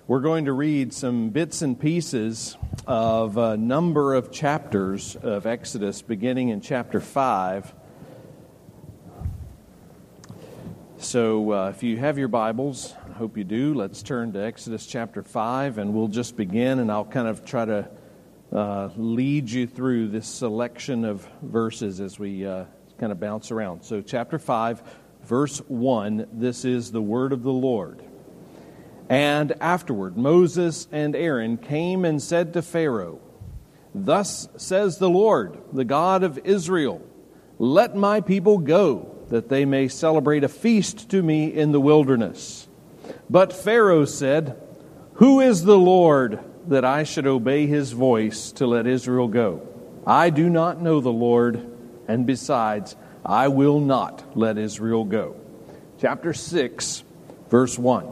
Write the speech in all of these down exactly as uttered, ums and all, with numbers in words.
We're going to read some bits and pieces of a number of chapters of Exodus, beginning in chapter five. So uh, if you have your Bibles, I hope you do, let's turn to Exodus chapter five, and we'll just begin, and I'll kind of try to uh, lead you through this selection of verses as we uh, kind of bounce around. So chapter five, verse one, this is the word of the Lord. And afterward, Moses and Aaron came and said to Pharaoh, "Thus says the Lord, the God of Israel, let my people go, that they may celebrate a feast to me in the wilderness." But Pharaoh said, "Who is the Lord that I should obey his voice to let Israel go? I do not know the Lord, and besides, I will not let Israel go." Chapter six, verse one.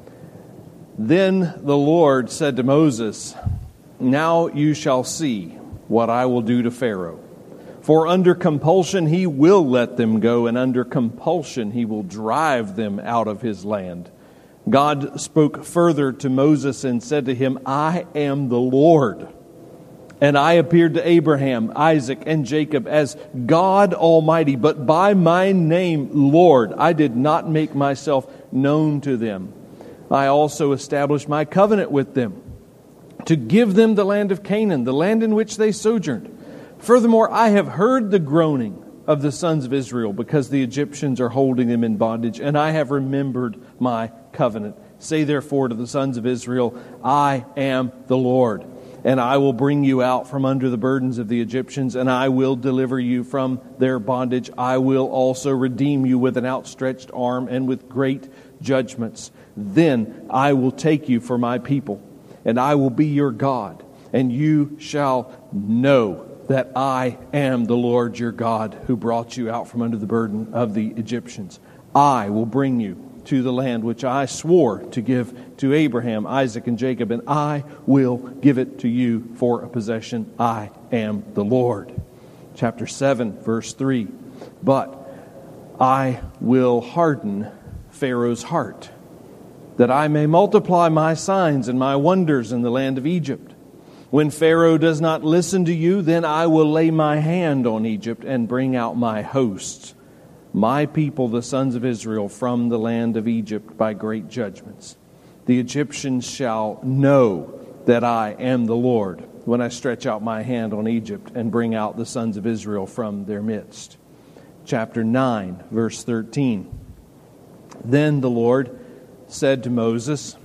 Then the Lord said to Moses, "Now you shall see what I will do to Pharaoh. For under compulsion he will let them go, and under compulsion he will drive them out of his land." God spoke further to Moses and said to him, "I am the Lord. And I appeared to Abraham, Isaac, and Jacob as God Almighty, but by my name, Lord, I did not make myself known to them. I also established my covenant with them to give them the land of Canaan, the land in which they sojourned. Furthermore, I have heard the groaning of the sons of Israel because the Egyptians are holding them in bondage, and I have remembered my covenant. Say therefore to the sons of Israel, I am the Lord, and I will bring you out from under the burdens of the Egyptians, and I will deliver you from their bondage. I will also redeem you with an outstretched arm and with great judgments. Then I will take you for my people, and I will be your God, and you shall know that I am the Lord your God who brought you out from under the burden of the Egyptians. I will bring you to the land which I swore to give to Abraham, Isaac, and Jacob, and I will give it to you for a possession. I am the Lord." Chapter seven, verse three. "But I will harden Pharaoh's heart, that I may multiply my signs and my wonders in the land of Egypt. When Pharaoh does not listen to you, then I will lay my hand on Egypt and bring out my hosts, my people, the sons of Israel, from the land of Egypt by great judgments. The Egyptians shall know that I am the Lord when I stretch out my hand on Egypt and bring out the sons of Israel from their midst." Chapter nine, verse thirteen. Then the Lord said to Moses,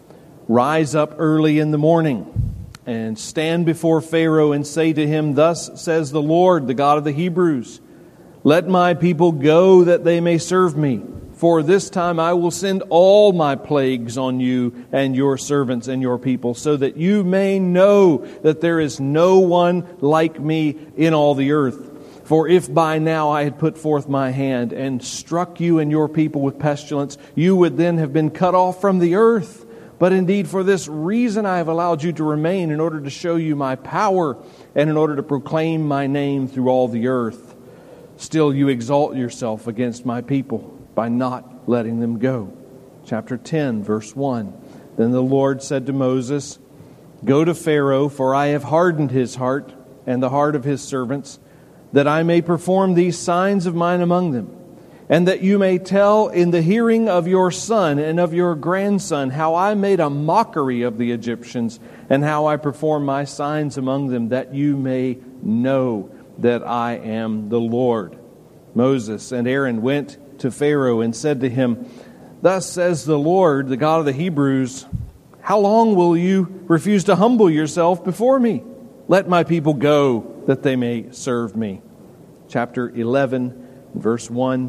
"Rise up early in the morning and stand before Pharaoh and say to him, Thus says the Lord, the God of the Hebrews, let my people go that they may serve me. For this time I will send all my plagues on you and your servants and your people, so that you may know that there is no one like me in all the earth. For if by now I had put forth my hand and struck you and your people with pestilence, you would then have been cut off from the earth. But indeed for this reason I have allowed you to remain, in order to show you my power and in order to proclaim my name through all the earth. Still you exalt yourself against my people by not letting them go." Chapter ten, verse one. Then the Lord said to Moses, "Go to Pharaoh, for I have hardened his heart and the heart of his servants, that I may perform these signs of mine among them, and that you may tell in the hearing of your son and of your grandson how I made a mockery of the Egyptians, and how I performed my signs among them, that you may know that I am the Lord." Moses and Aaron went to Pharaoh and said to him, "Thus says the Lord, the God of the Hebrews, how long will you refuse to humble yourself before me? Let my people go, that they may serve me." Chapter eleven, verse one.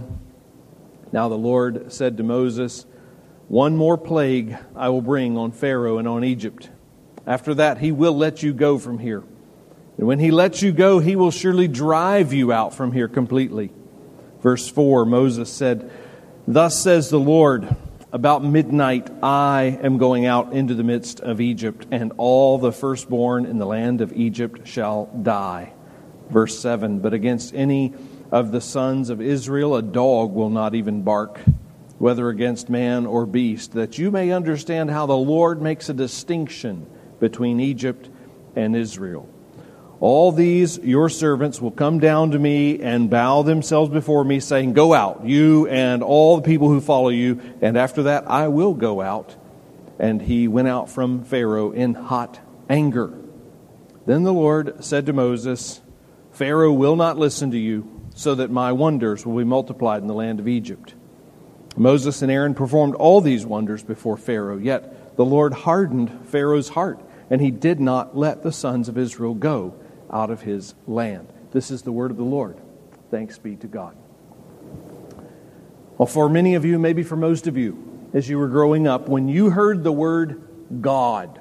Now the Lord said to Moses, "One more plague I will bring on Pharaoh and on Egypt. After that he will let you go from here. And when he lets you go, he will surely drive you out from here completely." Verse four, Moses said, "Thus says the Lord, about midnight I am going out into the midst of Egypt, and all the firstborn in the land of Egypt shall die." Verse seven, "But against any of the sons of Israel a dog will not even bark, whether against man or beast, that you may understand how the Lord makes a distinction between Egypt and Israel. All these your servants will come down to me and bow themselves before me, saying, Go out, you and all the people who follow you, and after that I will go out. And he went out from Pharaoh in hot anger. Then the Lord said to Moses, Pharaoh will not listen to you, so that my wonders will be multiplied in the land of Egypt. Moses and Aaron performed all these wonders before Pharaoh, yet the Lord hardened Pharaoh's heart, and he did not let the sons of Israel go out of his land. This is the word of the Lord. Thanks be to God. Well, for many of you, maybe for most of you, as you were growing up, when you heard the word God,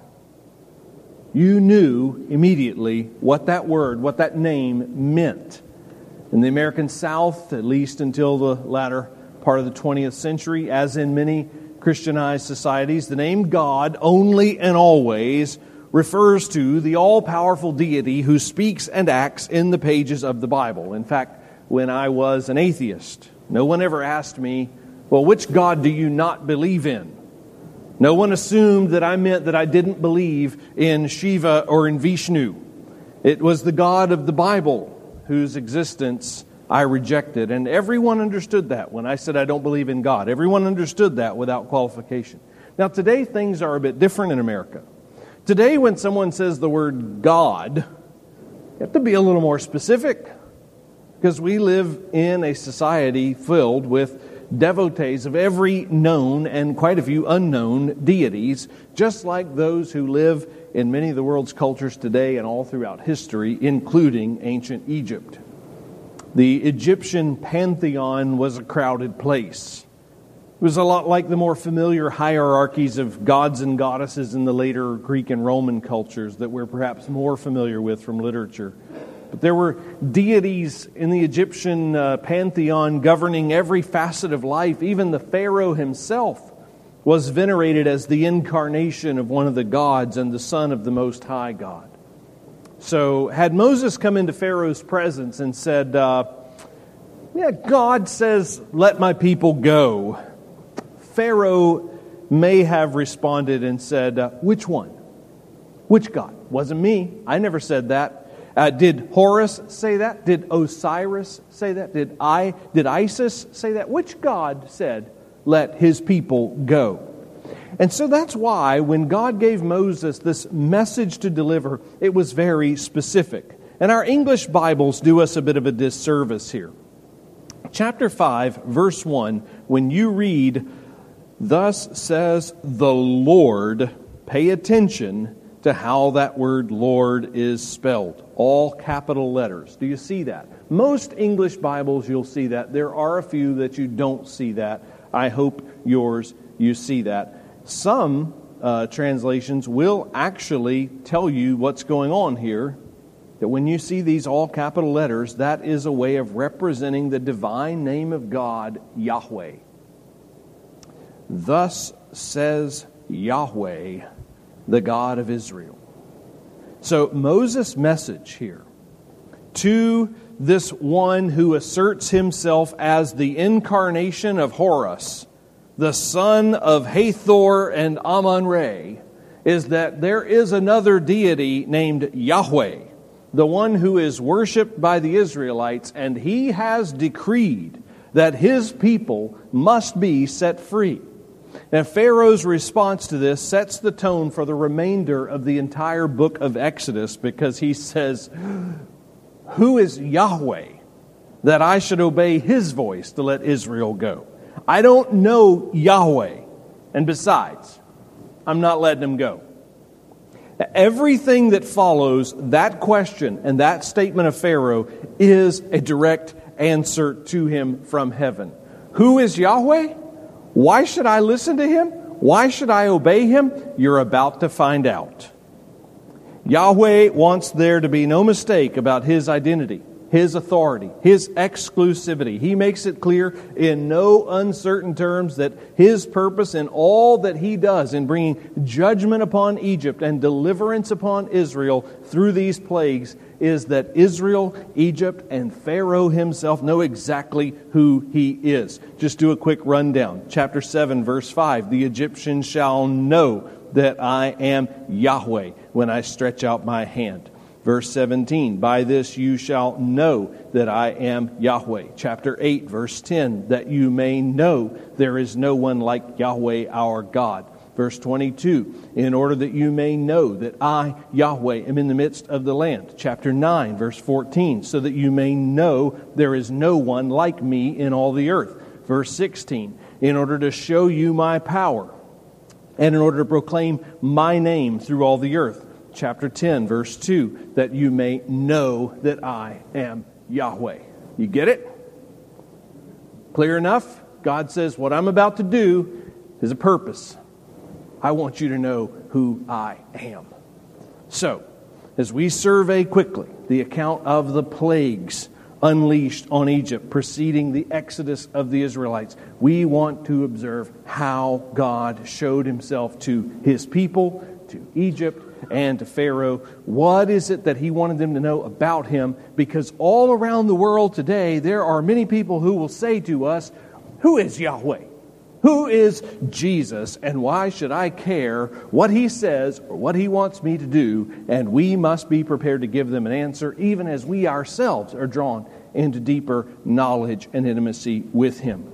you knew immediately what that word, what that name meant. In the American South, at least until the latter part of the twentieth century, as in many Christianized societies, the name God only and always refers to the all-powerful deity who speaks and acts in the pages of the Bible. In fact, when I was an atheist, no one ever asked me, well, which God do you not believe in? No one assumed that I meant that I didn't believe in Shiva or in Vishnu. It was the God of the Bible whose existence I rejected. And everyone understood that when I said I don't believe in God. Everyone understood that without qualification. Now, today things are a bit different in America. Today, when someone says the word God, you have to be a little more specific, because we live in a society filled with devotees of every known and quite a few unknown deities, just like those who live in many of the world's cultures today and all throughout history, including ancient Egypt. The Egyptian pantheon was a crowded place. It was a lot like the more familiar hierarchies of gods and goddesses in the later Greek and Roman cultures that we're perhaps more familiar with from literature. But there were deities in the Egyptian uh, pantheon governing every facet of life. Even the Pharaoh himself was venerated as the incarnation of one of the gods and the son of the Most High God. So had Moses come into Pharaoh's presence and said, uh, yeah, God says, let my people go, Pharaoh may have responded and said, uh, which one? Which God? Wasn't me. I never said that. Uh, did Horus say that? Did Osiris say that? Did I? Did Isis say that? Which God said, let his people go? And so that's why when God gave Moses this message to deliver, it was very specific. And our English Bibles do us a bit of a disservice here. Chapter five, verse one, when you read, thus says the Lord, pay attention to how that word Lord is spelled. All capital letters. Do you see that? Most English Bibles you'll see that. There are a few that you don't see that. I hope yours you see that. Some uh, translations will actually tell you what's going on here. That when you see these all capital letters, that is a way of representing the divine name of God, Yahweh. Thus says Yahweh, the God of Israel. So Moses' message here to this one who asserts himself as the incarnation of Horus, the son of Hathor and Amun-Re, is that there is another deity named Yahweh, the one who is worshipped by the Israelites, and he has decreed that his people must be set free. And Pharaoh's response to this sets the tone for the remainder of the entire book of Exodus, because he says, who is Yahweh that I should obey his voice to let Israel go? I don't know Yahweh, and besides, I'm not letting him go. Everything that follows that question and that statement of Pharaoh is a direct answer to him from heaven. Who is Yahweh? Why should I listen to him? Why should I obey him? You're about to find out. Yahweh wants there to be no mistake about his identity. His authority, His exclusivity. He makes it clear in no uncertain terms that His purpose in all that He does in bringing judgment upon Egypt and deliverance upon Israel through these plagues is that Israel, Egypt, and Pharaoh himself know exactly who He is. Just do a quick rundown. Chapter seven, verse five, the Egyptians shall know that I am Yahweh when I stretch out my hand. Verse seventeen, by this you shall know that I am Yahweh. Chapter eight, verse ten, that you may know there is no one like Yahweh our God. Verse twenty-two, in order that you may know that I, Yahweh, am in the midst of the land. Chapter nine, verse fourteen, so that you may know there is no one like me in all the earth. Verse sixteen, in order to show you my power and in order to proclaim my name through all the earth. Chapter ten, verse two, that you may know that I am Yahweh. You get it? Clear enough? God says, what I'm about to do is a purpose. I want you to know who I am. So, as we survey quickly the account of the plagues unleashed on Egypt preceding the exodus of the Israelites, we want to observe how God showed Himself to His people, to Egypt, and to Pharaoh. What is it that He wanted them to know about Him? Because all around the world today, there are many people who will say to us, who is Yahweh? Who is Jesus? And why should I care what He says or what He wants me to do? And we must be prepared to give them an answer, even as we ourselves are drawn into deeper knowledge and intimacy with Him.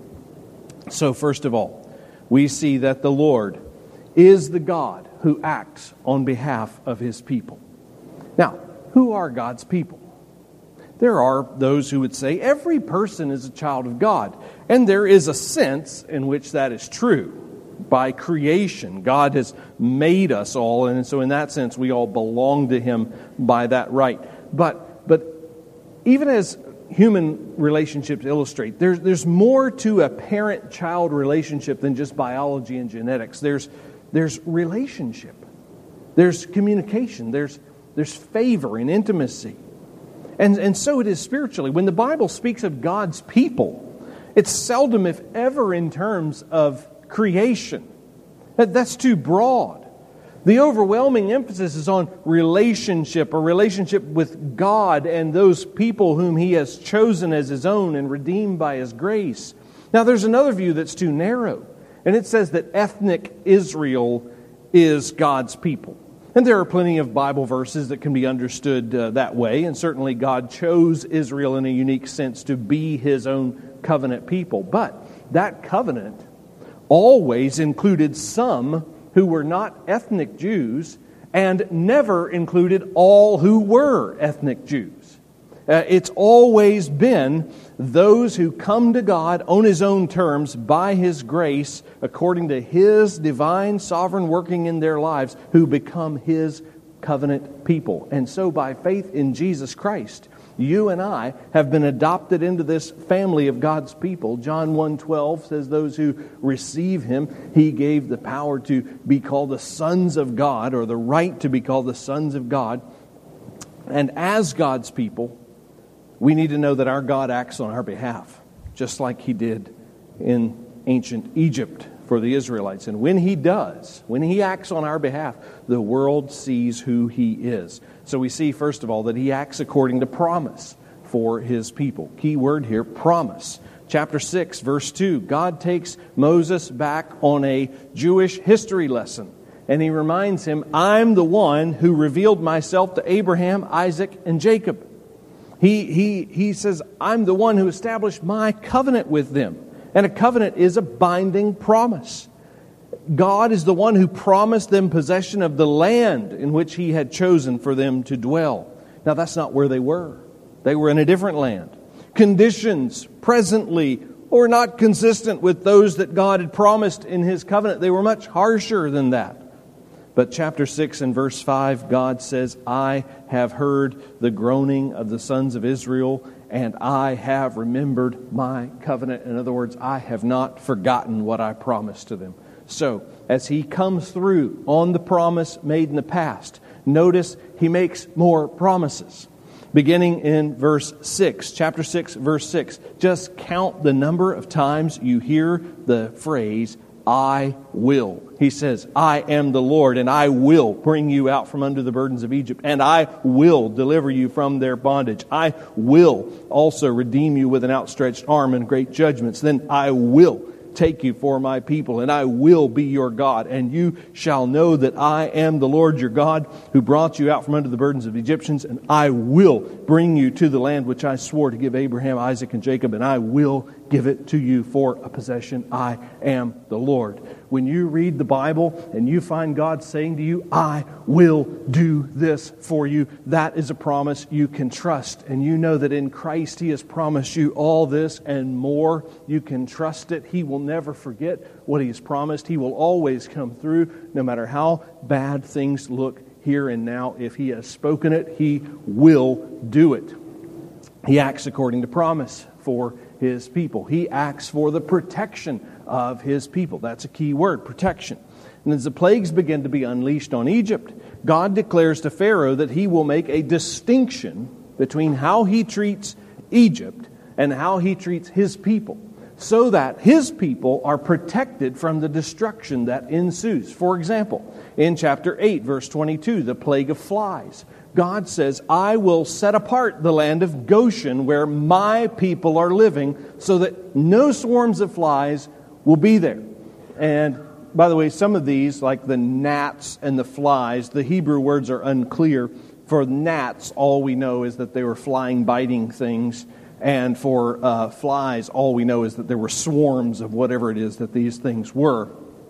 So first of all, we see that the Lord is the God who acts on behalf of His people. Now, who are God's people? There are those who would say every person is a child of God. And there is a sense in which that is true. By creation, God has made us all. And so in that sense, we all belong to Him by that right. But but even as human relationships illustrate, there's, there's more to a parent-child relationship than just biology and genetics. There's, there's relationship. There's communication. There's, there's favor and intimacy. And, and so it is spiritually. When the Bible speaks of God's people, it's seldom, if ever, in terms of creation. That, that's too broad. The overwhelming emphasis is on relationship, a relationship with God and those people whom He has chosen as His own and redeemed by His grace. Now, there's another view that's too narrow, and it says that ethnic Israel is God's people. And there are plenty of Bible verses that can be understood uh, that way, and certainly God chose Israel in a unique sense to be His own covenant people. But that covenant always included some who were not ethnic Jews and never included all who were ethnic Jews. Uh, it's always been those who come to God on His own terms by His grace, according to His divine sovereign working in their lives, who become His covenant people. And so by faith in Jesus Christ, you and I have been adopted into this family of God's people. John one twelve says those who receive Him, He gave the power to be called the sons of God, or the right to be called the sons of God. And as God's people, we need to know that our God acts on our behalf, just like He did in ancient Egypt for the Israelites. And when He does, when He acts on our behalf, the world sees who He is. So we see, first of all, that He acts according to promise for His people. Key word here, promise. Chapter six, verse two, God takes Moses back on a Jewish history lesson. And He reminds him, I'm the one who revealed myself to Abraham, Isaac, and Jacob. He, he, he says, I'm the one who established my covenant with them. And a covenant is a binding promise. God is the one who promised them possession of the land in which He had chosen for them to dwell. Now, that's not where they were. They were in a different land. Conditions presently were not consistent with those that God had promised in His covenant. They were much harsher than that. But chapter six and verse five, God says, I have heard the groaning of the sons of Israel, and I have remembered my covenant. In other words, I have not forgotten what I promised to them. So, as He comes through on the promise made in the past, notice He makes more promises. beginning in verse six, chapter six, verse six. Just count the number of times you hear the phrase, I will. He says, I am the Lord, and I will bring you out from under the burdens of Egypt, and I will deliver you from their bondage. I will also redeem you with an outstretched arm and great judgments. Then I will take you for my people, and I will be your God, and you shall know that I am the Lord your God, who brought you out from under the burdens of the Egyptians, and I will bring you to the land which I swore to give Abraham, Isaac, and Jacob, and I will give it to you for a possession. I am the Lord. When you read the Bible and you find God saying to you, I will do this for you, that is a promise you can trust. And you know that in Christ He has promised you all this and more. You can trust it. He will never forget what He has promised. He will always come through, no matter how bad things look here and now. If He has spoken it, He will do it. He acts according to promise for His people. He acts for the protection of His people. That's a key word, protection. And as the plagues begin to be unleashed on Egypt, God declares to Pharaoh that He will make a distinction between how He treats Egypt and how He treats His people, so that His people are protected from the destruction that ensues. For example, in chapter eight, verse twenty-two, the plague of flies. God says, I will set apart the land of Goshen where my people are living so that no swarms of flies will be there. And by the way, some of these, like the gnats and the flies, the Hebrew words are unclear. For gnats, all we know is that they were flying, biting things. And for uh, flies, all we know is that there were swarms of whatever it is that these things were.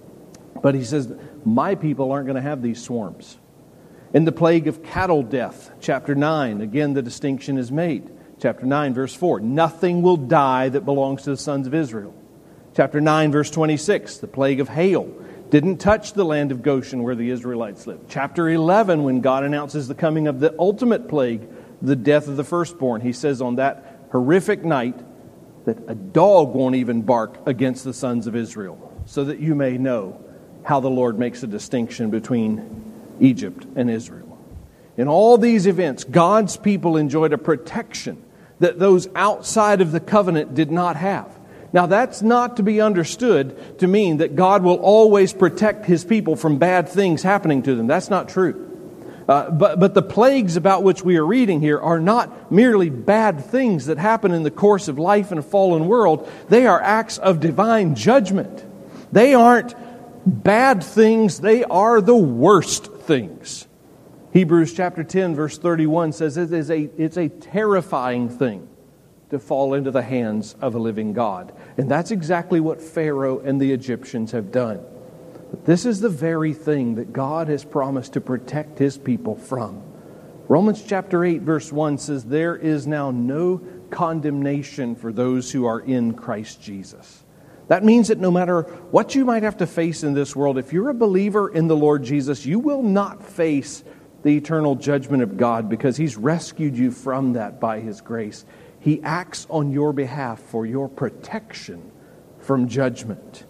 But He says, my people aren't going to have these swarms. In the plague of cattle death, chapter nine, again the distinction is made. Chapter nine, verse four, nothing will die that belongs to the sons of Israel. Chapter nine, verse twenty-six, the plague of hail didn't touch the land of Goshen where the Israelites lived. Chapter eleven, when God announces the coming of the ultimate plague, the death of the firstborn, He says on that horrific night that a dog won't even bark against the sons of Israel, so that you may know how the Lord makes a distinction between Egypt and Israel. In all these events, God's people enjoyed a protection that those outside of the covenant did not have. Now, that's not to be understood to mean that God will always protect His people from bad things happening to them. That's not true. Uh, but, but the plagues about which we are reading here are not merely bad things that happen in the course of life in a fallen world. They are acts of divine judgment. They aren't bad things. They are the worst things. Hebrews chapter ten, verse thirty-one says it is a, it's a terrifying thing to fall into the hands of a living God. And that's exactly what Pharaoh and the Egyptians have done. But this is the very thing that God has promised to protect His people from. Romans chapter eight, verse one says, there is now no condemnation for those who are in Christ Jesus. That means that no matter what you might have to face in this world, if you're a believer in the Lord Jesus, you will not face the eternal judgment of God because He's rescued you from that by His grace. He acts on your behalf for your protection from judgment.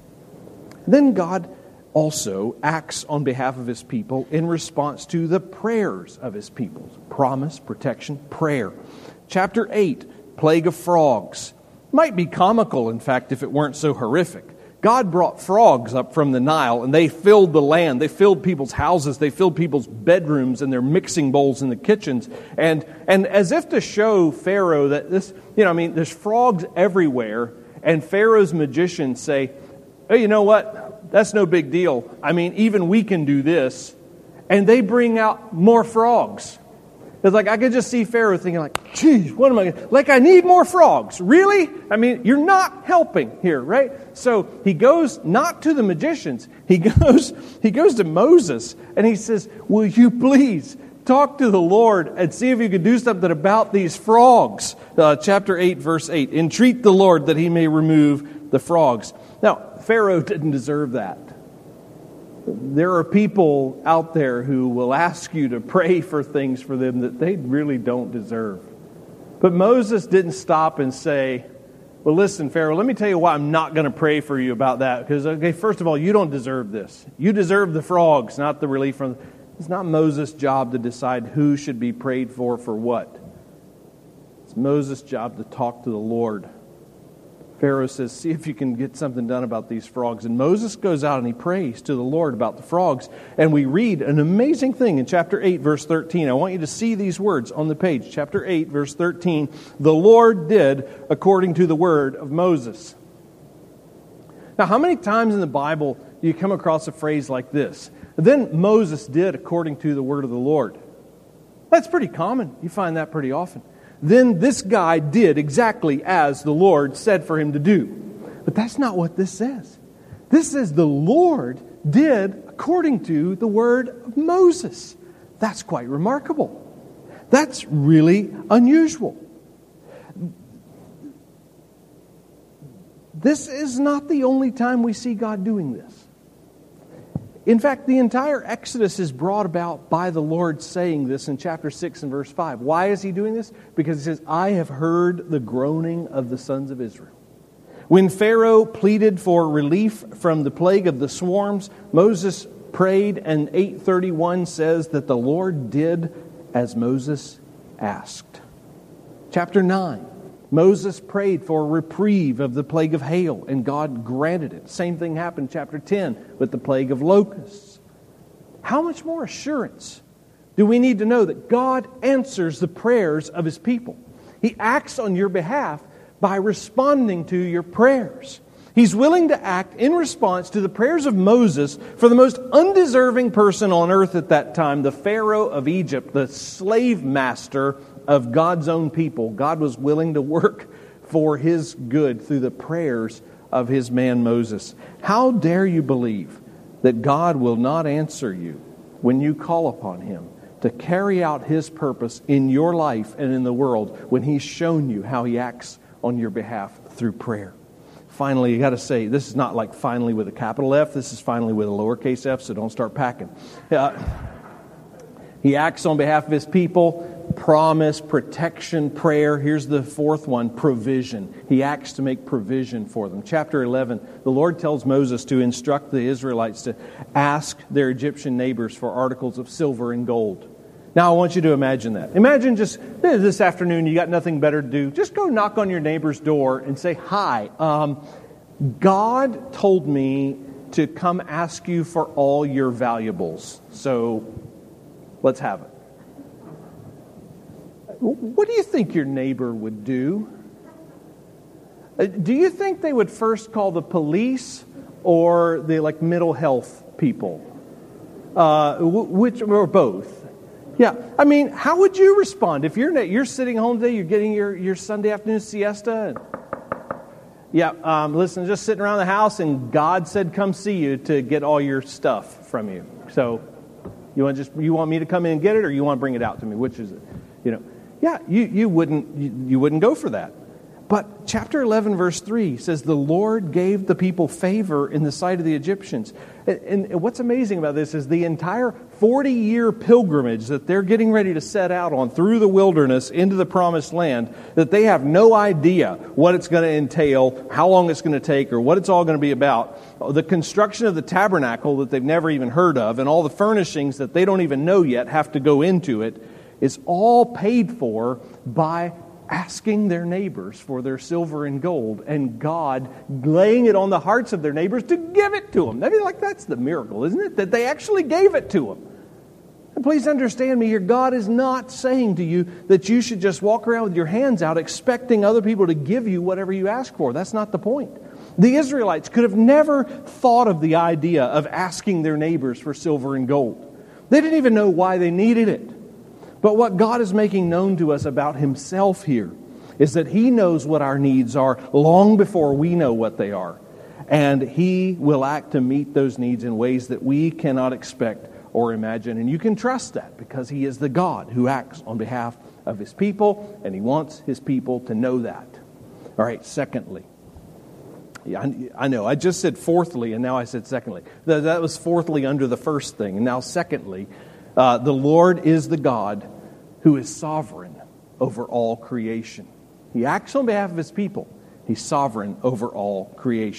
Then God also acts on behalf of His people in response to the prayers of His people. Promise, protection, prayer. Chapter eight, plague of frogs. Might be comical, in fact, if it weren't so horrific. God brought frogs up from the Nile, and they filled the land. They filled people's houses. They filled people's bedrooms and their mixing bowls in the kitchens. And and as if to show Pharaoh that this, you know, I mean, there's frogs everywhere. And Pharaoh's magicians say, oh, you know what? That's no big deal. I mean, even we can do this. And they bring out more frogs. It's like I could just see Pharaoh thinking like, geez, what am I going to... Like, I need more frogs. Really? I mean, you're not helping here, right? So he goes not to the magicians. He goes, he goes to Moses and he says, will you please talk to the Lord and see if you could do something about these frogs? Uh, chapter eight, verse eight. Entreat the Lord that He may remove the frogs. Now, Pharaoh didn't deserve that. There are people out there who will ask you to pray for things for them that they really don't deserve. But Moses didn't stop and say, well, listen, Pharaoh, let me tell you why I'm not going to pray for you about that. Because, okay, first of all, you don't deserve this. You deserve the frogs, not the relief from... It's not Moses' job to decide who should be prayed for for what. It's Moses' job to talk to the Lord. Pharaoh says, see if you can get something done about these frogs. And Moses goes out and he prays to the Lord about the frogs. And we read an amazing thing in chapter eight, verse thirteen. I want you to see these words on the page. Chapter eight, verse thirteen. The Lord did according to the word of Moses. Now, how many times in the Bible do you come across a phrase like this? Then Moses did according to the word of the Lord. That's pretty common. You find that pretty often. Then this guy did exactly as the Lord said for him to do. But that's not what this says. This says the Lord did according to the word of Moses. That's quite remarkable. That's really unusual. This is not the only time we see God doing this. In fact, the entire Exodus is brought about by the Lord saying this in chapter six and verse five. Why is he doing this? Because he says, I have heard the groaning of the sons of Israel. When Pharaoh pleaded for relief from the plague of the swarms, Moses prayed, and eight thirty-one says that the Lord did as Moses asked. Chapter nine. Moses prayed for a reprieve of the plague of hail, and God granted it. Same thing happened in chapter ten with the plague of locusts. How much more assurance do we need to know that God answers the prayers of His people? He acts on your behalf by responding to your prayers. He's willing to act in response to the prayers of Moses for the most undeserving person on earth at that time, the Pharaoh of Egypt, the slave master of God's own people. God was willing to work for His good through the prayers of His man Moses. How dare you believe that God will not answer you when you call upon Him to carry out His purpose in your life and in the world when He's shown you how He acts on your behalf through prayer? Finally, you got to say, this is not like finally with a capital F. This is finally with a lowercase f, so don't start packing. Uh, he acts on behalf of His people. Promise, protection, prayer. Here's the fourth one, provision. He acts to make provision for them. Chapter eleven, the Lord tells Moses to instruct the Israelites to ask their Egyptian neighbors for articles of silver and gold. Now, I want you to imagine that. Imagine just this afternoon, you got nothing better to do. Just go knock on your neighbor's door and say, hi, um, God told me to come ask you for all your valuables. So, let's have it. What do you think your neighbor would do? Do you think they would first call the police or the like mental health people? Uh, which or both? Yeah, I mean, how would you respond if you're you're sitting home today, you're getting your, your Sunday afternoon siesta? And, yeah, um, listen, just sitting around the house, and God said, "Come see you to get all your stuff from you." So, you want just you want me to come in and get it, or you want to bring it out to me? Which is it? You know. Yeah, you, you wouldn't you, you wouldn't go for that. But chapter eleven, verse three says, the Lord gave the people favor in the sight of the Egyptians. And, and what's amazing about this is the entire forty-year pilgrimage that they're getting ready to set out on through the wilderness into the promised land, that they have no idea what it's going to entail, how long it's going to take, or what it's all going to be about. The construction of the tabernacle that they've never even heard of, and all the furnishings that they don't even know yet have to go into it, is all paid for by asking their neighbors for their silver and gold, and God laying it on the hearts of their neighbors to give it to them. I mean, like, that's the miracle, isn't it? That they actually gave it to them. And please understand me here, God is not saying to you that you should just walk around with your hands out expecting other people to give you whatever you ask for. That's not the point. The Israelites could have never thought of the idea of asking their neighbors for silver and gold. They didn't even know why they needed it. But what God is making known to us about Himself here is that He knows what our needs are long before we know what they are. And He will act to meet those needs in ways that we cannot expect or imagine. And you can trust that because He is the God who acts on behalf of His people, and He wants His people to know that. All right, secondly. Yeah, I know. I just said fourthly, and now I said secondly. That was fourthly under the first thing. And now secondly, Uh, the Lord is the God who is sovereign over all creation. He acts on behalf of His people. He's sovereign over all creation.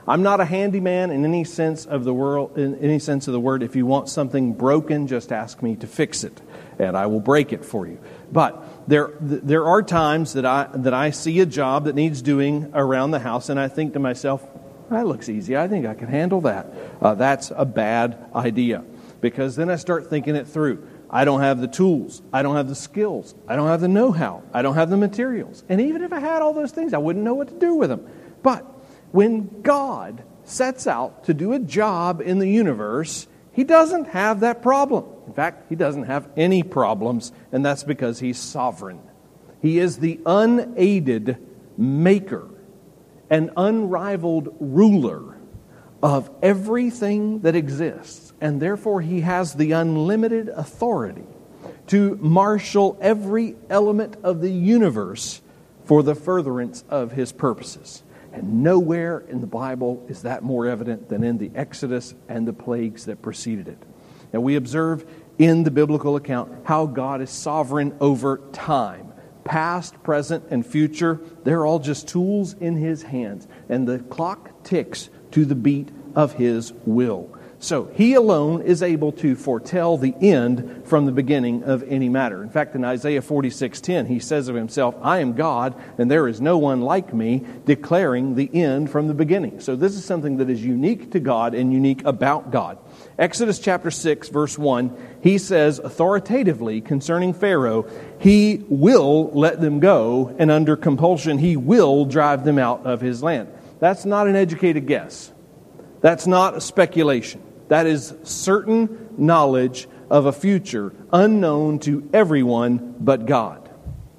I'm not a handyman in any sense of the world, in any sense of the word. If you want something broken, just ask me to fix it, and I will break it for you. But there there are times that I that I see a job that needs doing around the house, and I think to myself, that looks easy. I think I can handle that. Uh, that's a bad idea, because then I start thinking it through. I don't have the tools. I don't have the skills. I don't have the know-how. I don't have the materials. And even if I had all those things, I wouldn't know what to do with them. But when God sets out to do a job in the universe, He doesn't have that problem. In fact, He doesn't have any problems, and that's because He's sovereign. He is the unaided maker and unrivaled ruler of everything that exists, and therefore He has the unlimited authority to marshal every element of the universe for the furtherance of His purposes. And nowhere in the Bible is that more evident than in the Exodus and the plagues that preceded it. And we observe in the biblical account how God is sovereign over time. Past, present, and future, they're all just tools in His hands. And the clock ticks to the beat of His will. So He alone is able to foretell the end from the beginning of any matter. In fact, in Isaiah forty-six ten, He says of Himself, I am God, and there is no one like me, declaring the end from the beginning. So this is something that is unique to God and unique about God. Exodus chapter six, verse one, He says authoritatively concerning Pharaoh, He will let them go, and under compulsion He will drive them out of His land. That's not an educated guess. That's not a speculation. That is certain knowledge of a future unknown to everyone but God.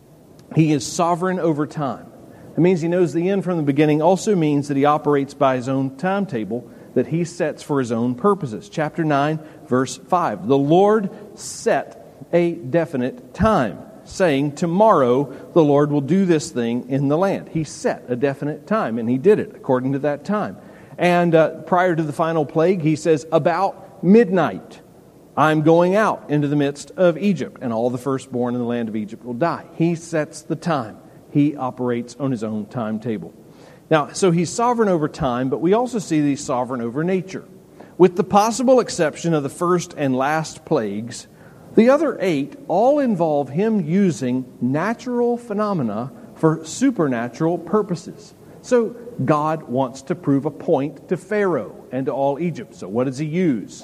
He is sovereign over time. It means He knows the end from the beginning. Also means that He operates by His own timetable that He sets for His own purposes. Chapter nine, verse five. The Lord set a definite time, saying, tomorrow the Lord will do this thing in the land. He set a definite time, and He did it according to that time. And uh, prior to the final plague, He says, about midnight, I'm going out into the midst of Egypt, and all the firstborn in the land of Egypt will die. He sets the time. He operates on His own timetable. Now, so He's sovereign over time, but we also see that He's sovereign over nature. With the possible exception of the first and last plagues, the other eight all involve Him using natural phenomena for supernatural purposes. So God wants to prove a point to Pharaoh and to all Egypt. So what does He use?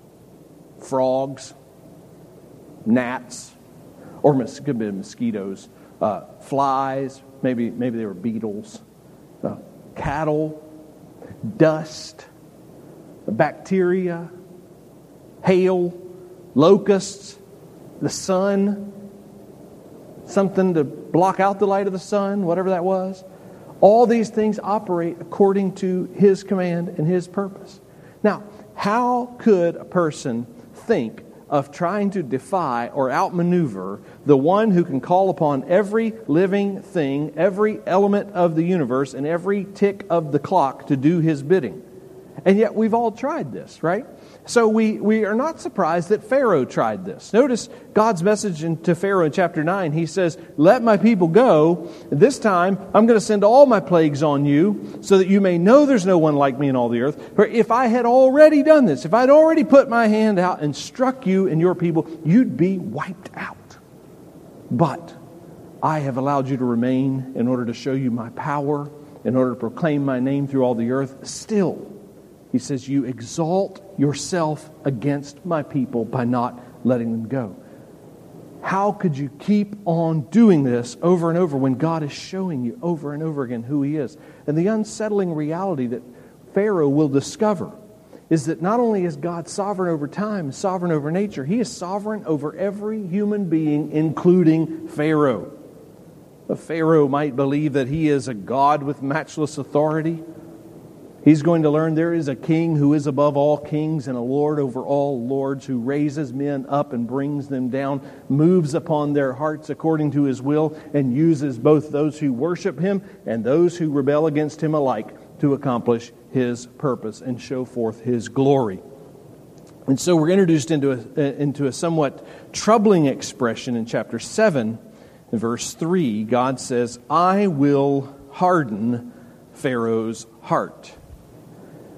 Frogs, gnats, or mos- could be mosquitoes, uh, flies, maybe maybe they were beetles, uh, cattle, dust, bacteria, hail, locusts, the sun, something to block out the light of the sun, whatever that was. All these things operate according to His command and His purpose. Now, how could a person think of trying to defy or outmaneuver the one who can call upon every living thing, every element of the universe, and every tick of the clock to do His bidding? And yet we've all tried this, right? So we, we are not surprised that Pharaoh tried this. Notice God's message in, to Pharaoh in chapter nine. He says, let my people go. This time I'm going to send all my plagues on you so that you may know there's no one like me in all the earth. For if I had already done this, if I'd already put my hand out and struck you and your people, you'd be wiped out. But I have allowed you to remain in order to show you my power, in order to proclaim my name through all the earth. Still, He says, you exalt yourself against my people by not letting them go. How could you keep on doing this over and over when God is showing you over and over again who He is? And the unsettling reality that Pharaoh will discover is that not only is God sovereign over time, sovereign over nature, He is sovereign over every human being, including Pharaoh. A Pharaoh might believe that he is a God with matchless authority. He's going to learn there is a king who is above all kings and a lord over all lords, who raises men up and brings them down, moves upon their hearts according to His will, and uses both those who worship Him and those who rebel against Him alike to accomplish His purpose and show forth His glory. And so we're introduced into a, into a somewhat troubling expression in chapter seven, in verse three. God says, I will harden Pharaoh's heart.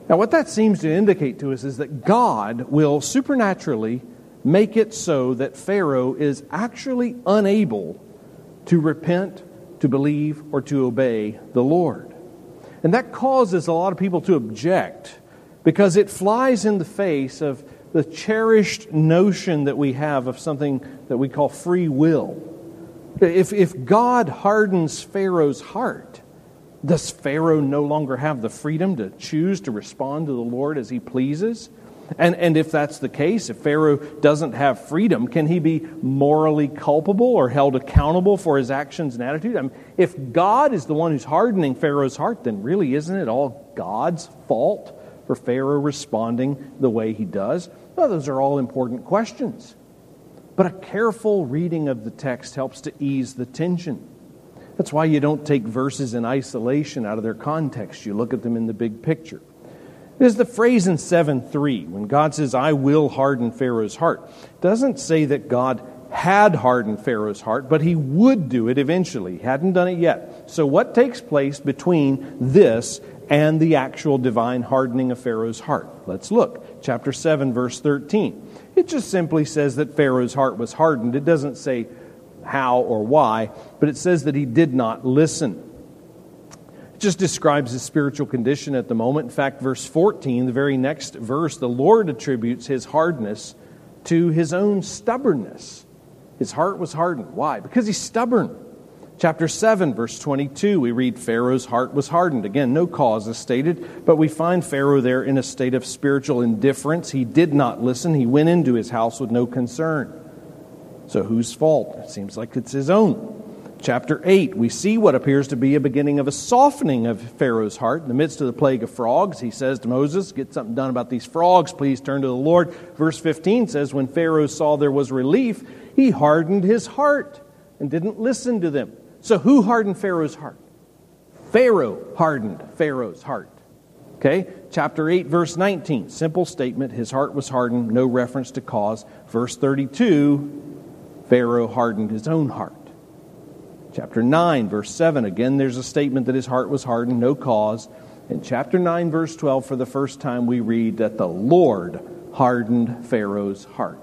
Now, what that seems to indicate to us is that God will supernaturally make it so that Pharaoh is actually unable to repent, to believe, or to obey the Lord. And that causes a lot of people to object because it flies in the face of the cherished notion that we have of something that we call free will. If, if God hardens Pharaoh's heart, does Pharaoh no longer have the freedom to choose to respond to the Lord as he pleases? And, and if that's the case, if Pharaoh doesn't have freedom, can he be morally culpable or held accountable for his actions and attitude? I mean, if God is the one who's hardening Pharaoh's heart, then really isn't it all God's fault for Pharaoh responding the way he does? Well, those are all important questions. But a careful reading of the text helps to ease the tension. That's why you don't take verses in isolation out of their context. You look at them in the big picture. There's the phrase in seven three, when God says, I will harden Pharaoh's heart. It doesn't say that God had hardened Pharaoh's heart, but he would do it eventually. He hadn't done it yet. So what takes place between this and the actual divine hardening of Pharaoh's heart? Let's look. Chapter seven, verse thirteen. It just simply says that Pharaoh's heart was hardened. It doesn't say how or why, but it says that he did not listen. It just describes his spiritual condition at the moment. In fact, verse fourteen, the very next verse, the Lord attributes his hardness to his own stubbornness. His heart was hardened. Why? Because he's stubborn. Chapter seven, verse twenty-two, we read Pharaoh's heart was hardened. Again, no cause is stated, but we find Pharaoh there in a state of spiritual indifference. He did not listen. He went into his house with no concern. So whose fault? It seems like it's his own. Chapter eight, we see what appears to be a beginning of a softening of Pharaoh's heart. In the midst of the plague of frogs, he says to Moses, get something done about these frogs. Please turn to the Lord. Verse fifteen says, when Pharaoh saw there was relief, he hardened his heart and didn't listen to them. So who hardened Pharaoh's heart? Pharaoh hardened Pharaoh's heart. Okay, chapter eight, verse nineteen. Simple statement, his heart was hardened, no reference to cause. Verse thirty-two, Pharaoh hardened his own heart. Chapter nine, verse seven, again there's a statement that his heart was hardened, no cause. In chapter nine, verse twelve, for the first time we read that the Lord hardened Pharaoh's heart.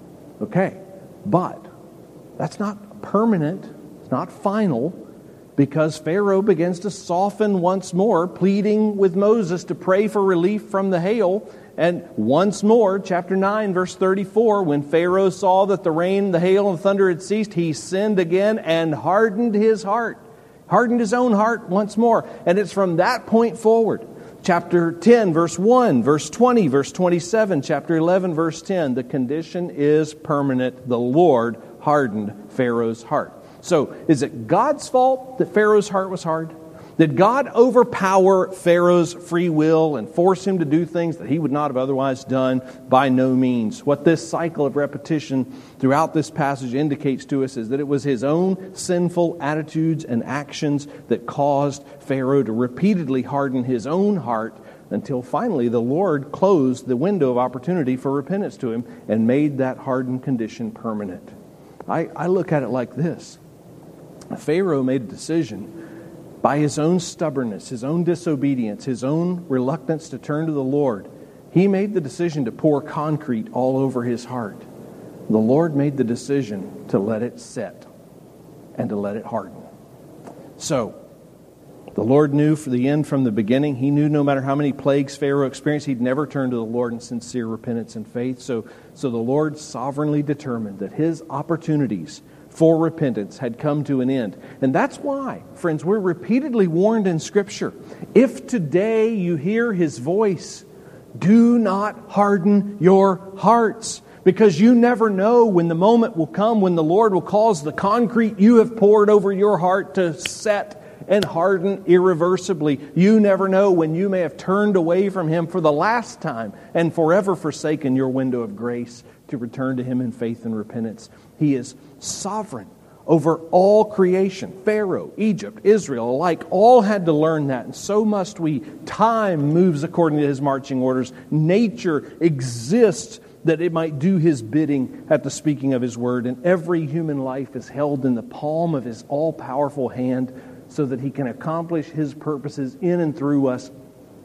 Okay, but that's not permanent. It's not final, because Pharaoh begins to soften once more, pleading with Moses to pray for relief from the hail. And once more, chapter nine, verse thirty-four, when Pharaoh saw that the rain, the hail, and the thunder had ceased, he sinned again and hardened his heart. Hardened his own heart once more. And it's from that point forward. Chapter ten, verse one, verse twenty, verse twenty-seven, chapter eleven, verse ten, the condition is permanent. The Lord hardened Pharaoh's heart. So, is it God's fault that Pharaoh's heart was hard? Did God overpower Pharaoh's free will and force him to do things that he would not have otherwise done? By no means. What this cycle of repetition throughout this passage indicates to us is that it was his own sinful attitudes and actions that caused Pharaoh to repeatedly harden his own heart until finally the Lord closed the window of opportunity for repentance to him and made that hardened condition permanent. I, I look at it like this. Pharaoh made a decision by his own stubbornness, his own disobedience, his own reluctance to turn to the Lord. He made the decision to pour concrete all over his heart. The Lord made the decision to let it set and to let it harden. So, the Lord knew for the end from the beginning. He knew no matter how many plagues Pharaoh experienced, he'd never turn to the Lord in sincere repentance and faith. So, so the Lord sovereignly determined that his opportunities for repentance had come to an end. And that's why, friends, we're repeatedly warned in Scripture, if today you hear his voice, do not harden your hearts, because you never know when the moment will come when the Lord will cause the concrete you have poured over your heart to set and harden irreversibly. You never know when you may have turned away from him for the last time and forever forsaken your window of grace to return to him in faith and repentance. He is sovereign over all creation. Pharaoh, Egypt, Israel alike all had to learn that, and so must we. Time moves according to his marching orders. Nature exists that it might do his bidding at the speaking of his word, and every human life is held in the palm of his all-powerful hand so that he can accomplish his purposes in and through us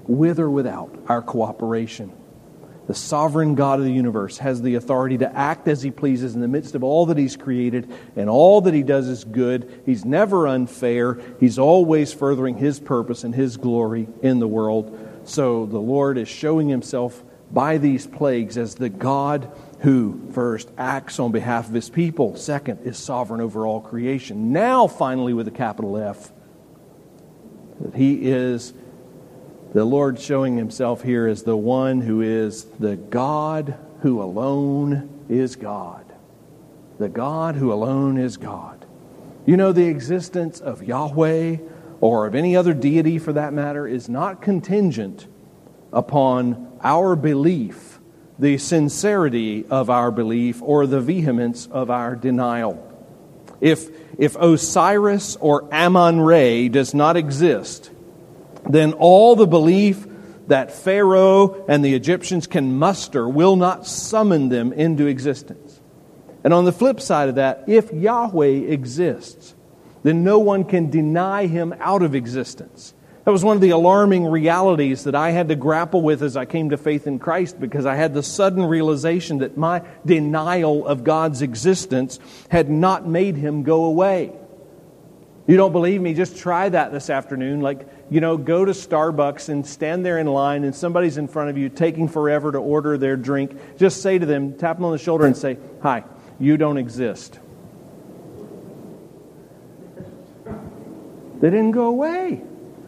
with or without our cooperation. The sovereign God of the universe has the authority to act as He pleases in the midst of all that He's created, and all that He does is good. He's never unfair. He's always furthering His purpose and His glory in the world. So the Lord is showing Himself by these plagues as the God who, first, acts on behalf of His people, second, is sovereign over all creation. Now, finally, with a capital F, that He is the Lord showing Himself here as the one who is the God who alone is God. The God who alone is God. You know, the existence of Yahweh, or of any other deity for that matter, is not contingent upon our belief, the sincerity of our belief, or the vehemence of our denial. If, if Osiris or Amun-Re does not exist, then all the belief that Pharaoh and the Egyptians can muster will not summon them into existence. And on the flip side of that, if Yahweh exists, then no one can deny Him out of existence. That was one of the alarming realities that I had to grapple with as I came to faith in Christ, because I had the sudden realization that my denial of God's existence had not made Him go away. You don't believe me? Just try that this afternoon. Like, you know, go to Starbucks and stand there in line and somebody's in front of you taking forever to order their drink. Just say to them, tap them on the shoulder and say, "Hi, you don't exist." They didn't go away.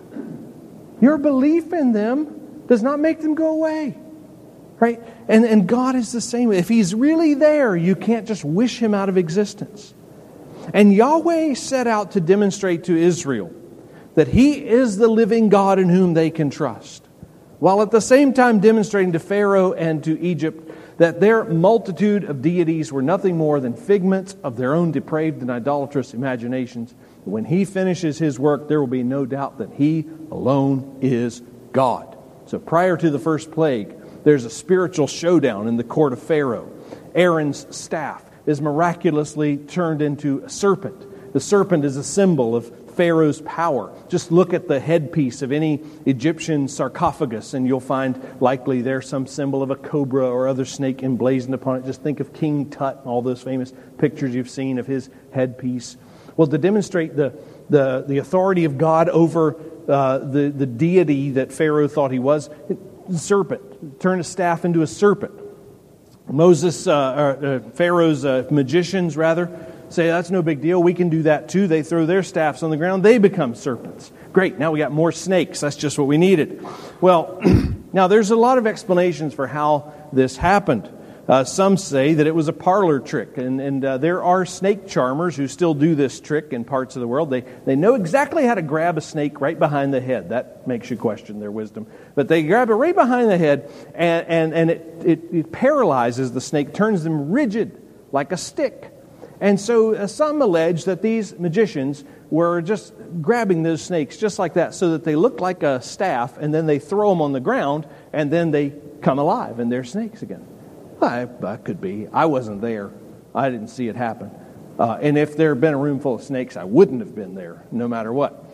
Your belief in them does not make them go away. Right? And, and God is the same. If He's really there, you can't just wish Him out of existence. And Yahweh set out to demonstrate to Israel that He is the living God in whom they can trust, while at the same time demonstrating to Pharaoh and to Egypt that their multitude of deities were nothing more than figments of their own depraved and idolatrous imaginations. When He finishes His work, there will be no doubt that He alone is God. So prior to the first plague, there's a spiritual showdown in the court of Pharaoh. Aaron's staff is miraculously turned into a serpent. The serpent is a symbol of Pharaoh's power. Just look at the headpiece of any Egyptian sarcophagus and you'll find likely there's some symbol of a cobra or other snake emblazoned upon it. Just think of King Tut and all those famous pictures you've seen of his headpiece. Well, to demonstrate the, the, the authority of God over uh, the, the deity that Pharaoh thought he was, the serpent, turn a staff into a serpent. Moses, uh, uh, Pharaoh's uh, magicians, rather, say, that's no big deal. We can do that too. They throw their staffs on the ground. They become serpents. Great. Now we got more snakes. That's just what we needed. Well, now there's a lot of explanations for how this happened. Uh, some say that it was a parlor trick, and, and uh, there are snake charmers who still do this trick in parts of the world. They they know exactly how to grab a snake right behind the head. That makes you question their wisdom. But they grab it right behind the head, and, and, and it, it, it paralyzes the snake, turns them rigid like a stick. And so uh, some allege that these magicians were just grabbing those snakes just like that so that they look like a staff, and then they throw them on the ground, and then they come alive, and they're snakes again. I, that could be. I wasn't there. I didn't see it happen. Uh, and if there had been a room full of snakes, I wouldn't have been there, no matter what.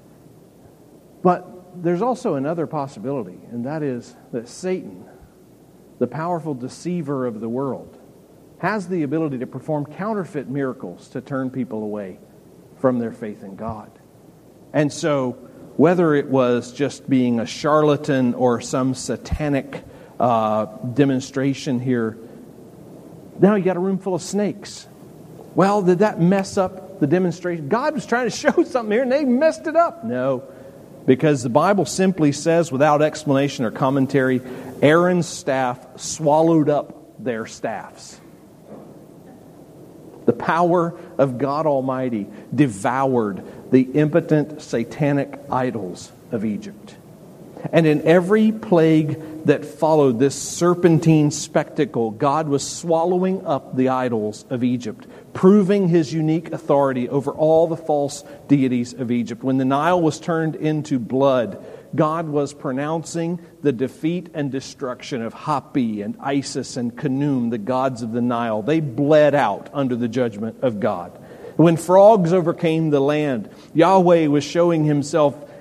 But there's also another possibility, and that is that Satan, the powerful deceiver of the world, has the ability to perform counterfeit miracles to turn people away from their faith in God. And so, whether it was just being a charlatan or some satanic Uh, demonstration here, now you got a room full of snakes. Well, did that mess up the demonstration? God was trying to show something here and they messed it up. No, because the Bible simply says, without explanation or commentary, Aaron's staff swallowed up their staffs. The power of God Almighty devoured the impotent satanic idols of Egypt. And in every plague that followed this serpentine spectacle, God was swallowing up the idols of Egypt, proving His unique authority over all the false deities of Egypt. When the Nile was turned into blood, God was pronouncing the defeat and destruction of Hapi and Isis and Khnum, the gods of the Nile. They bled out under the judgment of God. When frogs overcame the land, Yahweh was showing Himself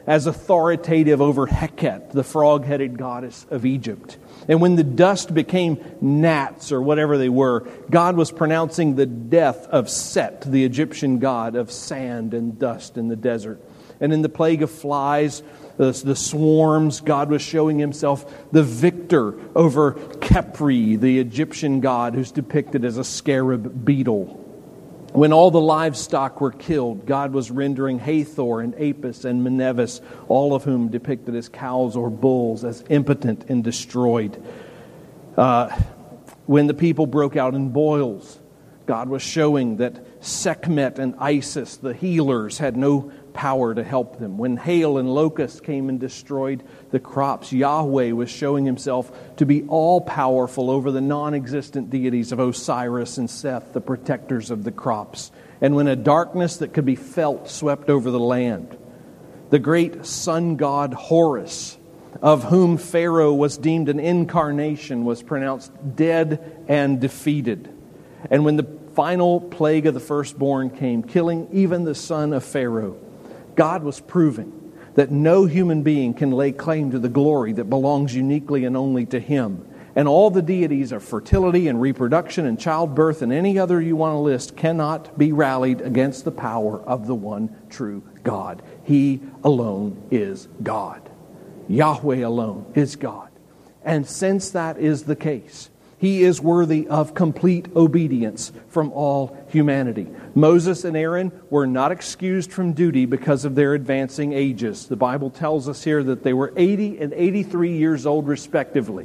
as authoritative over Heket, the frog-headed goddess of Egypt. And when the dust became gnats or whatever they were, God was pronouncing the death of Set, the Egyptian god of sand and dust in the desert. And in the plague of flies, the, the swarms, God was showing himself the victor over Khepri, the Egyptian god who's depicted as a scarab beetle. When all the livestock were killed, God was rendering Hathor and Apis and Menevis, all of whom depicted as cows or bulls, as impotent and destroyed. Uh, when the people broke out in boils, God was showing that Sekhmet and Isis, the healers, had no power to help them. When hail and locusts came and destroyed the crops, Yahweh was showing himself to be all-powerful over the non-existent deities of Osiris and Seth, the protectors of the crops. And when a darkness that could be felt swept over the land, the great sun god Horus, of whom Pharaoh was deemed an incarnation, was pronounced dead and defeated. And when the final plague of the firstborn came, killing even the son of Pharaoh, God was proving that no human being can lay claim to the glory that belongs uniquely and only to him. And all the deities of fertility and reproduction and childbirth and any other you want to list cannot be rallied against the power of the one true God. He alone is God. Yahweh alone is God. And since that is the case, he is worthy of complete obedience from all humanity. Moses and Aaron were not excused from duty because of their advancing ages. The Bible tells us here that they were eighty and eighty-three years old respectively.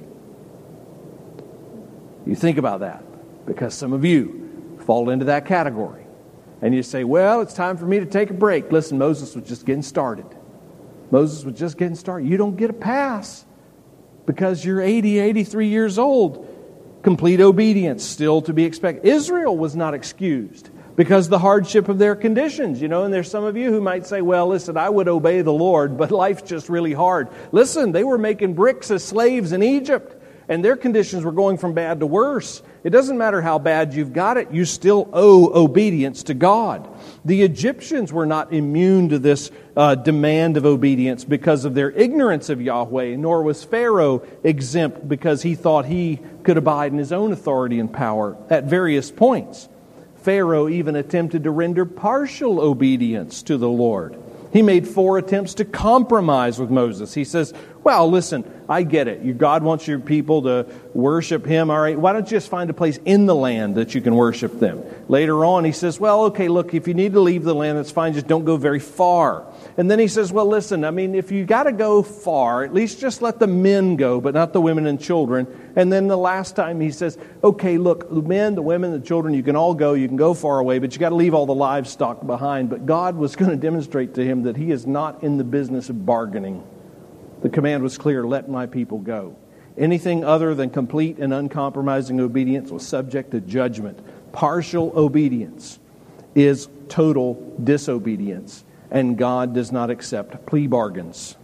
You think about that, because some of you fall into that category. And you say, well, it's time for me to take a break. Listen, Moses was just getting started. Moses was just getting started. You don't get a pass because you're eighty, eighty-three years old. Complete obedience still to be expected. Israel was not excused because the hardship of their conditions, you know, and there's some of you who might say, well, listen, I would obey the Lord, but life's just really hard. Listen, they were making bricks as slaves in Egypt, and their conditions were going from bad to worse. It doesn't matter how bad you've got it, you still owe obedience to God. The Egyptians were not immune to this uh, demand of obedience because of their ignorance of Yahweh, nor was Pharaoh exempt because he thought he could abide in his own authority and power at various points. Pharaoh even attempted to render partial obedience to the Lord. He made four attempts to compromise with Moses. He says, well, listen, I get it. Your God wants your people to worship him. All right, why don't you just find a place in the land that you can worship them? Later on, he says, well, okay, look, if you need to leave the land, that's fine. Just don't go very far. And then he says, well, listen, I mean, if you got to go far, at least just let the men go, but not the women and children. And then the last time he says, okay, look, the men, the women, the children, you can all go. You can go far away, but you got to leave all the livestock behind. But God was going to demonstrate to him that he is not in the business of bargaining. The command was clear, let my people go. Anything other than complete and uncompromising obedience was subject to judgment. Partial obedience is total disobedience, and God does not accept plea bargains.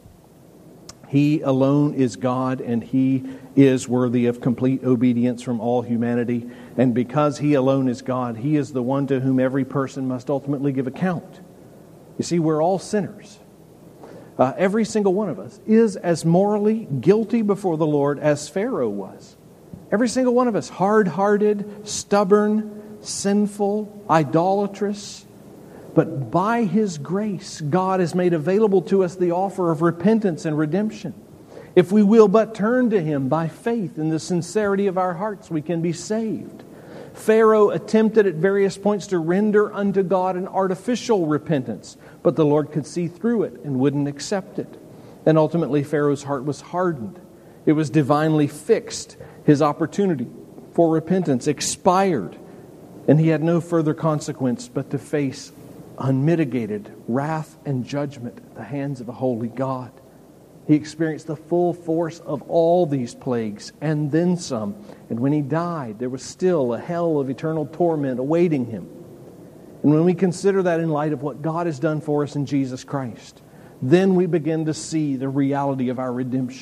He alone is God, and he is worthy of complete obedience from all humanity. And because he alone is God, he is the one to whom every person must ultimately give account. You see, we're all sinners. Uh, every single one of us is as morally guilty before the Lord as Pharaoh was. Every single one of us, hard-hearted, stubborn, sinful, idolatrous. But by his grace, God has made available to us the offer of repentance and redemption. If we will but turn to him by faith in the sincerity of our hearts, we can be saved. Pharaoh attempted at various points to render unto God an artificial repentance, but the Lord could see through it and wouldn't accept it. And ultimately, Pharaoh's heart was hardened. It was divinely fixed. His opportunity for repentance expired, and he had no further consequence but to face unmitigated wrath and judgment at the hands of a holy God. He experienced the full force of all these plagues and then some. And when he died, there was still a hell of eternal torment awaiting him. And when we consider that in light of what God has done for us in Jesus Christ, then we begin to see the reality of our redemption.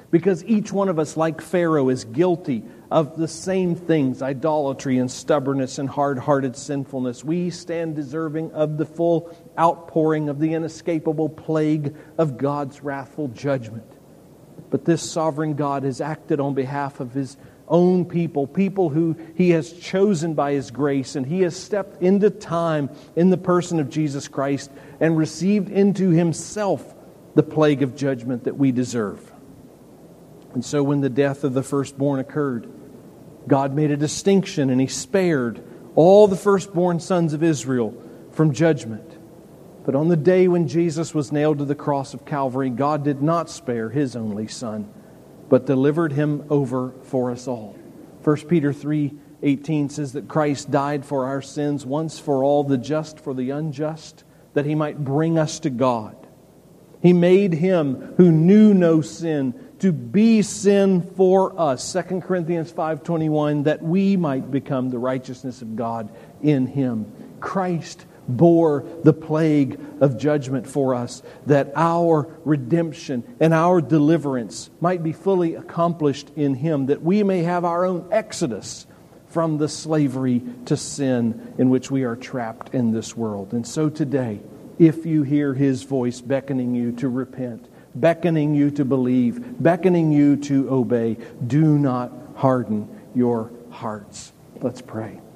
Because each one of us, like Pharaoh, is guilty of the same things, idolatry and stubbornness and hard-hearted sinfulness. We stand deserving of the full outpouring of the inescapable plague of God's wrathful judgment. But this sovereign God has acted on behalf of His own people, people who He has chosen by His grace, and He has stepped into time in the person of Jesus Christ and received into Himself the plague of judgment that we deserve. And so when the death of the firstborn occurred, God made a distinction and He spared all the firstborn sons of Israel from judgment. But on the day when Jesus was nailed to the cross of Calvary, God did not spare His only Son, but delivered Him over for us all. First Peter three eighteen says that Christ died for our sins once for all, the just for the unjust, that He might bring us to God. He made Him who knew no sin to be sin for us. Second Corinthians five twenty-one, that we might become the righteousness of God in Him. Christ bore the plague of judgment for us, that our redemption and our deliverance might be fully accomplished in Him, that we may have our own exodus from the slavery to sin in which we are trapped in this world. And so today, if you hear His voice beckoning you to repent, beckoning you to believe, beckoning you to obey, do not harden your hearts. Let's pray.